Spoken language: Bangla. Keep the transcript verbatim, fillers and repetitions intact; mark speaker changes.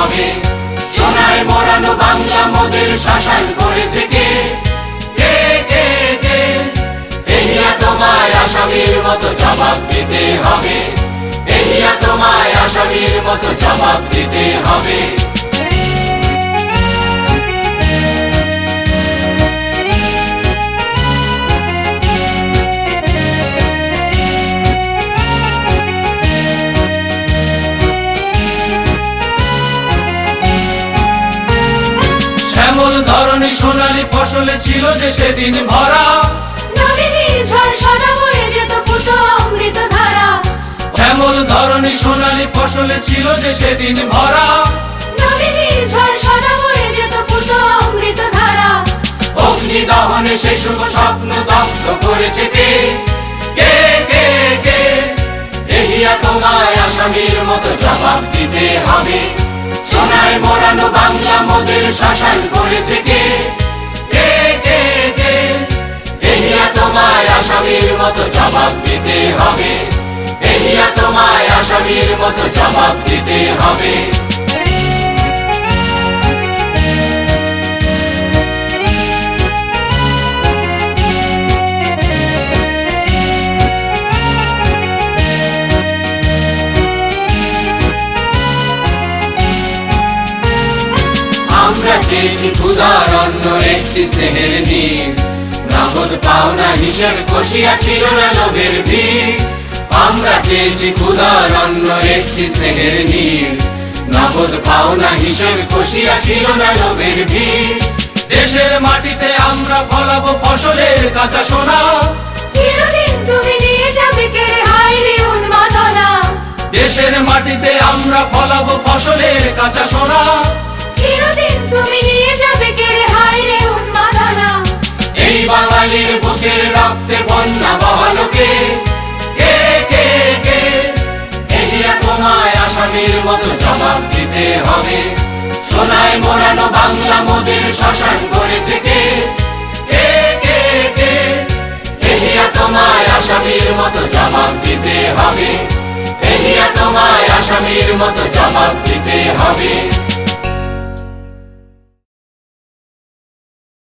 Speaker 1: হবে। সোনায় মোড়ানো বাংলা মোদের শাসন করেছে কে? কে কে কে? এহিয়া তোমায় আসামির মতো জবাব দিতে হবে। এহিয়া তোমায় আসামির মতো জবাব দিতে হবে। শ্যামল ধরনী সোনালী ফসলে ছিল যে সেদিন ভরা,
Speaker 2: নবীনের ঝড় সদা বয়ে যেত পুত অমৃত ধারা।
Speaker 1: শ্যামল ধরনী সোনালী ফসলে ছিল যে সেদিন ভরা,
Speaker 2: নবীনের ঝড় সদা বয়ে যেত পুত অমৃত ধারা।
Speaker 1: অগ্নি দহনে সে শুভ স্বপ্ন দগ্ধ করেছে কে? কে কে কে? এহিয়া তোমায় আসামির মতো জবাব দিতে হবে। সোনায় মোড়ানো বাংলা মোদের শাসন করেছে কে? কে কে কে? এহিয়া তোমায় আসামির মতো জবাব দিতে হবে। এহিয়া তোমায় আসামির মতো জবাব দিতে হবে। আমরা চেয়েছি ক্ষুধার অন্ন একটি স্নেহের নীর, নগদ পাওনা হিসেব কষিয়া ছিল না লোভের ভিড়। আমরা চেয়েছি ক্ষুধার অন্ন একটি স্নেহের নীর, নগদ পাওনা হিসেব কষিয়া ছিল না লোভের ভিড়। দেশের মাটিতে আমরা ফলাবো ফসলের কাঁচা সোনা,
Speaker 2: চিরদিন তুমি নিয়ে যাবে কেড়ে হায় রে উন্মাদনা।
Speaker 1: দেশের মাটিতে আমরা ফলাবো ফসলের কাঁচা সোনা,
Speaker 2: চিরদিন তুমি নিয়ে যাবে কেড়ে হায় রে উন্মাদনা।
Speaker 1: এই বাঙালির বুকের রক্তে বন্যা বহালো কে? কে কে কে? এহিয়া তোমায় আসামির মতো জবাব দিতে হবে। সোনায় মোড়ানো বাংলা মোদের শাসন করেছে কে? কে কে কে? এহিয়া তোমায় আসামির মতো জবাব দিতে হবে। এহিয়া তোমায় আসামির মতো জবাব দিতে হবে।